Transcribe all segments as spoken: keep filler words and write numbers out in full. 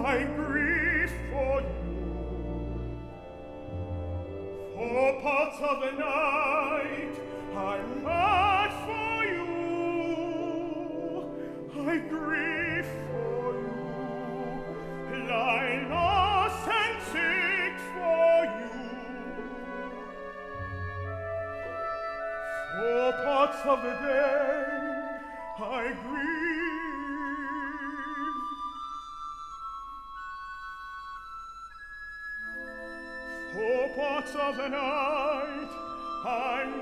I grieve for you. For parts of the night I'm mad for you. I grieve for you. Lie lost and sick for you. For parts of the day I grieve. For parts of the night I'm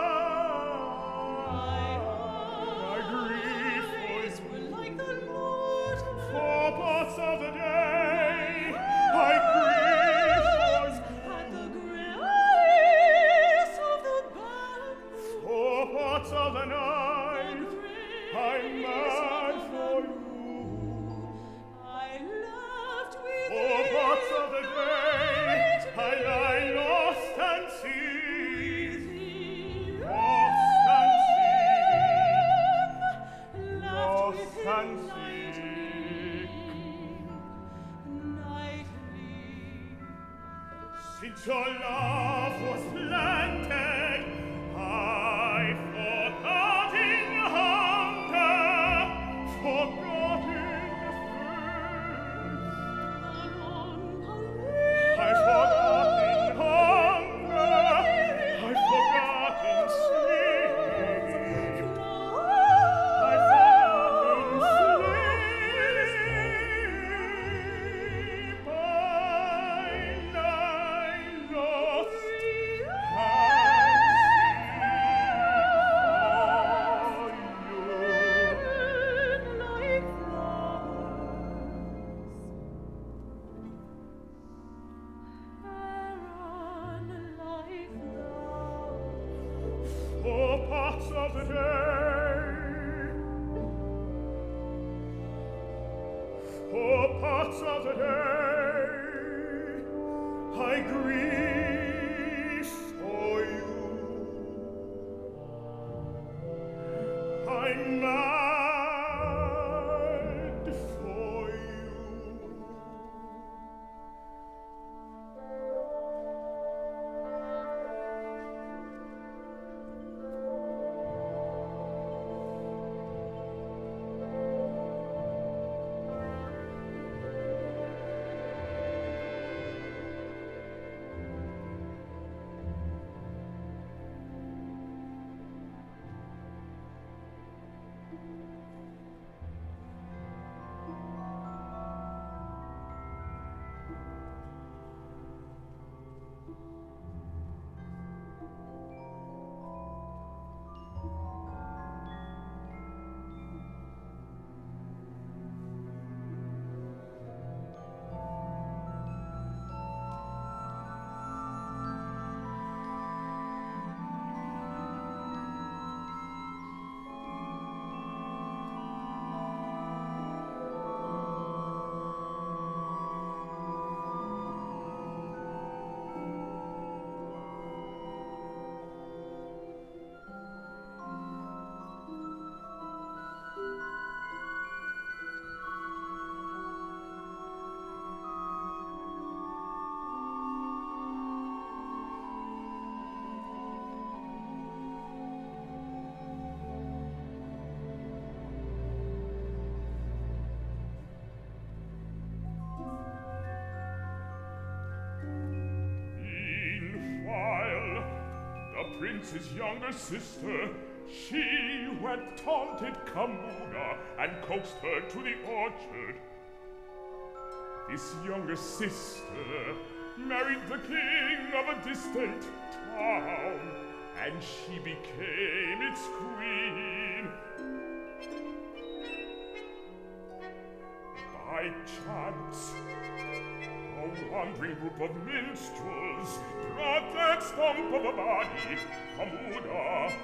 mad. I grieve for you. Like the Lord. For parts of the day I grieve for you. At the grace of the battle. For parts of the night I'm mad for you. I loved with For parts of the day I lie lost and sick. Lost and sick. Lost and sick. Nightly. Since your love was planted, I forgot in hunger, forgot in thirst. I forgot in hunger, I forgot in sleep. I forgot in sleep. I lie lost for parts of the day, for parts of the day, I grieve for you. I'm mad for you. Prince's younger sister, she who had taunted Camuna and coaxed her to the orchard. This younger sister married the king of a distant town, and she became its queen. By chance, a wandering group of minstrels brought that stump of a body, Camuna,